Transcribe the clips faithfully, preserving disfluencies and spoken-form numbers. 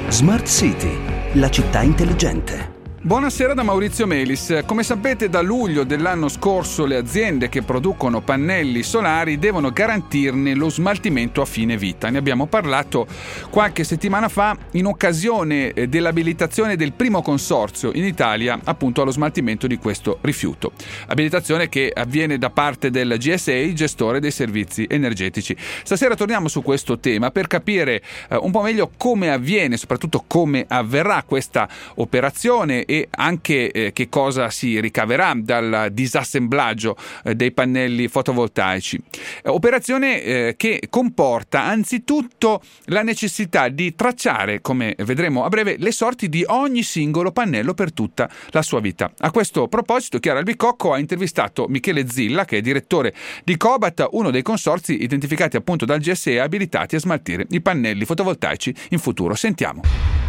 Smart City, la città intelligente. Buonasera da Maurizio Melis. Come sapete, da luglio dell'anno scorso le aziende che producono pannelli solari devono garantirne lo smaltimento a fine vita. Ne abbiamo parlato qualche settimana fa in occasione dell'abilitazione del primo consorzio in Italia appunto allo smaltimento di questo rifiuto. Abilitazione che avviene da parte del G S A, gestore dei servizi energetici. Stasera torniamo su questo tema per capire eh, un po' meglio come avviene, soprattutto come avverrà questa operazione e anche eh, che cosa si ricaverà dal disassemblaggio eh, dei pannelli fotovoltaici. Eh, operazione eh, che comporta anzitutto la necessità di tracciare, come vedremo a breve, le sorti di ogni singolo pannello per tutta la sua vita. A questo proposito, Chiara Albicocco ha intervistato Michele Zilla, che è direttore di Cobat, uno dei consorzi identificati appunto dal G S E abilitati a smaltire i pannelli fotovoltaici in futuro. Sentiamo.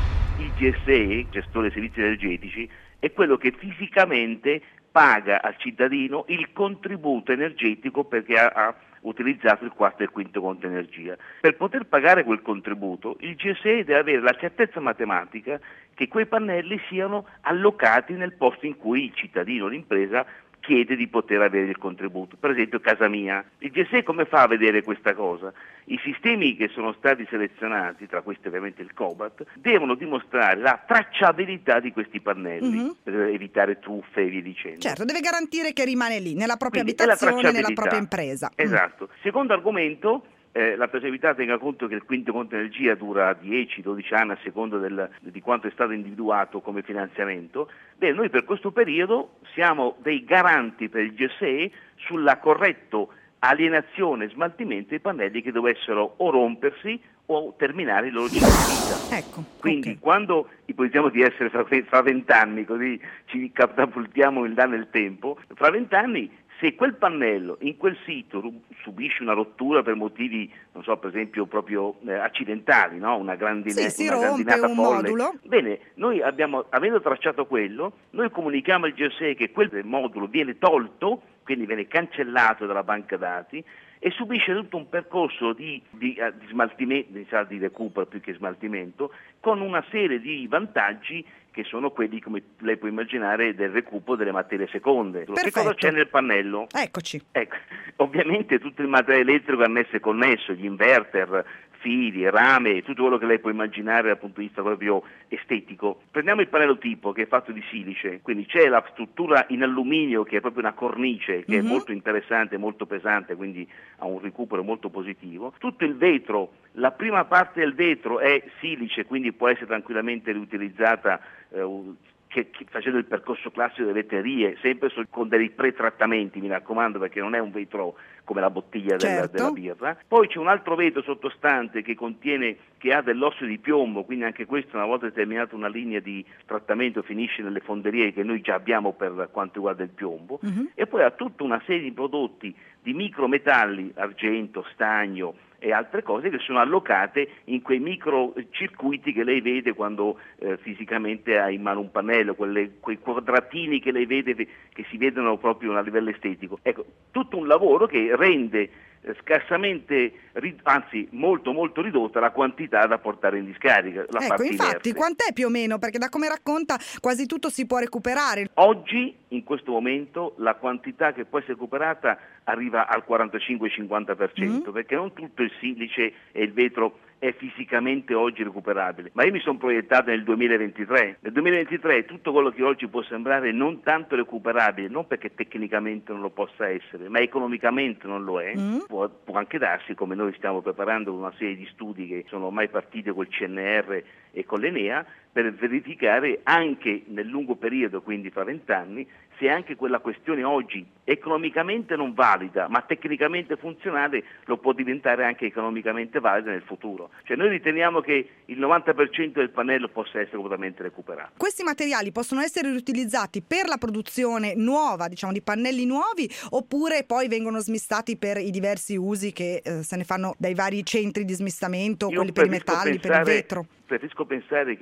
Il G S E, gestore dei servizi energetici, è quello che fisicamente paga al cittadino il contributo energetico perché ha, ha utilizzato il quarto e il quinto conto energia. Per poter pagare quel contributo, il G S E deve avere la certezza matematica che quei pannelli siano allocati nel posto in cui il cittadino, l'impresa, chiede di poter avere il contributo. Per esempio casa mia. Il G S E come fa a vedere questa cosa? I sistemi che sono stati selezionati, tra questi ovviamente il Cobat, devono dimostrare la tracciabilità di questi pannelli, mm-hmm. per evitare truffe e via dicendo. Certo, deve garantire che rimane lì, nella propria Quindi abitazione, nella propria impresa. Esatto. Mm. Secondo argomento, Eh, la tracciabilità tenga conto che il quinto conto energia dura dieci dodici anni a seconda del, di quanto è stato individuato come finanziamento. Beh, noi per questo periodo siamo dei garanti per il G S E sulla corretta alienazione e smaltimento dei pannelli che dovessero o rompersi o terminare il loro ciclo di vita. Ecco, Quindi okay. Quando ipotizziamo di essere fra vent'anni, così ci catapultiamo in là nel tempo, fra vent'anni se quel pannello in quel sito subisce una rottura per motivi, non so, per esempio proprio eh, accidentali, no? Una grandine, sì, si una rompe grandinata un folle. modulo. Bene, noi abbiamo, avendo tracciato quello, noi comunichiamo al G S E che quel modulo viene tolto, quindi viene cancellato dalla banca dati e subisce tutto un percorso di, di, uh, di smaltimento, di recupero più che smaltimento, con una serie di vantaggi che sono quelli, come lei può immaginare, del recupero delle materie seconde. Perfetto. Che cosa c'è nel pannello? Eccoci. Ecco, ovviamente tutto il materiale elettrico annesso e connesso, gli inverter, fili, rame, tutto quello che lei può immaginare dal punto di vista proprio estetico. Prendiamo il pannello tipo che è fatto di silice, quindi c'è la struttura in alluminio che è proprio una cornice che mm-hmm. è molto interessante, molto pesante, quindi ha un recupero molto positivo. Tutto il vetro, la prima parte del vetro è silice, quindi può essere tranquillamente riutilizzata eh, Che, che facendo il percorso classico delle vetrerie, sempre so, con dei pretrattamenti, mi raccomando, perché non è un vetro come la bottiglia della, certo. della birra. Poi c'è un altro vetro sottostante che contiene, che ha dell'ossido di piombo, quindi anche questo, una volta determinata una linea di trattamento, finisce nelle fonderie che noi già abbiamo per quanto riguarda il piombo, mm-hmm. e poi ha tutta una serie di prodotti di micrometalli, argento, stagno e altre cose che sono allocate in quei microcircuiti che lei vede quando eh, fisicamente ha in mano un pannello, quelle, quei quadratini che lei vede che si vedono proprio a livello estetico. Ecco, tutto un lavoro che rende eh, scarsamente, rid- anzi molto molto ridotta la quantità da portare in discarica. La ecco, infatti, inerte. Quant'è più o meno? Perché da come racconta quasi tutto si può recuperare. Oggi, in questo momento, la quantità che può essere recuperata arriva al quarantacinque cinquanta per cento, mm. perché non tutto il silice e il vetro è fisicamente oggi recuperabile. Ma io mi sono proiettato nel duemilaventitré. Nel duemilaventitré tutto quello che oggi può sembrare non tanto recuperabile, non perché tecnicamente non lo possa essere, ma economicamente non lo è, mm. può, può anche darsi, come noi stiamo preparando una serie di studi che sono ormai partiti col C N R e con l'Enea, per verificare anche nel lungo periodo, quindi fra vent'anni, se anche quella questione oggi economicamente non valida, ma tecnicamente funzionale, lo può diventare anche economicamente valida nel futuro. Cioè noi riteniamo che il novanta per cento del pannello possa essere completamente recuperato. Questi materiali possono essere riutilizzati per la produzione nuova, diciamo, di pannelli nuovi, oppure poi vengono smistati per i diversi usi che eh, se ne fanno dai vari centri di smistamento, Io quelli per i metalli, pensare, per il vetro? Preferisco pensare che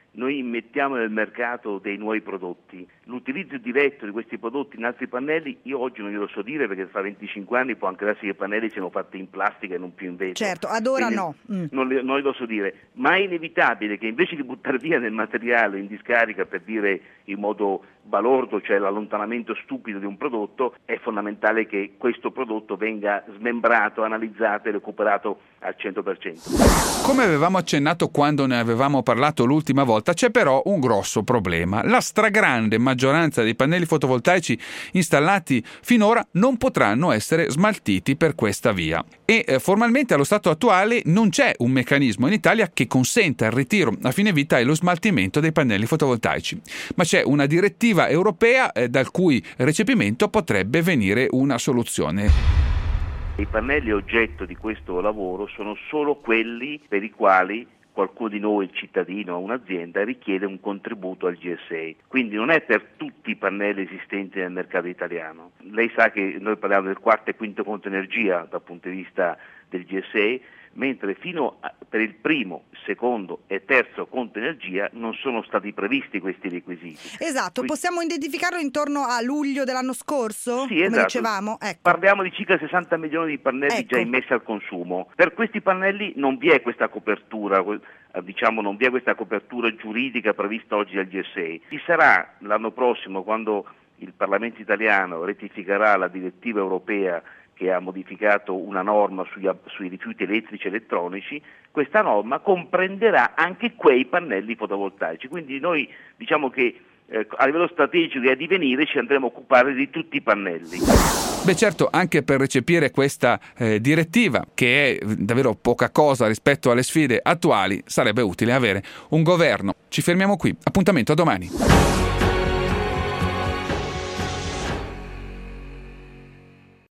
noi immettiamo nel mercato dei nuovi prodotti. L'utilizzo diretto di questi prodotti in altri pannelli io oggi non glielo so dire, perché fra venticinque anni può anche darsi che i pannelli siano fatti in plastica e non più in vetro. Certo, ad ora Quindi no. Mm. Non, le, non glielo so dire, ma è inevitabile che invece di buttare via del materiale in discarica, per dire in modo balordo, cioè l'allontanamento stupido di un prodotto, è fondamentale che questo prodotto venga smembrato, analizzato e recuperato al cento per cento. Come avevamo accennato quando ne avevamo parlato l'ultima volta, c'è però un grosso problema. La stragrande maggioranza dei pannelli fotovoltaici installati finora non potranno essere smaltiti per questa via e eh, formalmente allo stato attuale non c'è un meccanismo in Italia che consenta il ritiro a fine vita e lo smaltimento dei pannelli fotovoltaici, ma c'è una direttiva europea eh, dal cui recepimento potrebbe venire una soluzione. I pannelli oggetto di questo lavoro sono solo quelli per i quali qualcuno di noi, il cittadino o un'azienda, richiede un contributo al G S A. Quindi non è per tutti i pannelli esistenti nel mercato italiano. Lei sa che noi parliamo del quarto e quinto conto energia dal punto di vista del G S A, mentre fino a, per il primo, secondo e terzo conto energia non sono stati previsti questi requisiti. Esatto, Quindi, possiamo identificarlo intorno a luglio dell'anno scorso? Sì, come esatto. dicevamo? Ecco. Parliamo di circa sessanta milioni di pannelli Ecco. già immessi al consumo. Per questi pannelli non vi è questa copertura, diciamo non vi è questa copertura giuridica prevista oggi dal G S A. Ci sarà l'anno prossimo, quando il Parlamento italiano rettificherà la direttiva europea che ha modificato una norma sugli, sui rifiuti elettrici e elettronici. Questa norma comprenderà anche quei pannelli fotovoltaici. Quindi noi diciamo che eh, a livello strategico e a divenire ci andremo a occupare di tutti i pannelli. Beh certo, anche per recepire questa eh, direttiva, che è davvero poca cosa rispetto alle sfide attuali, sarebbe utile avere un governo. Ci fermiamo qui, appuntamento a domani.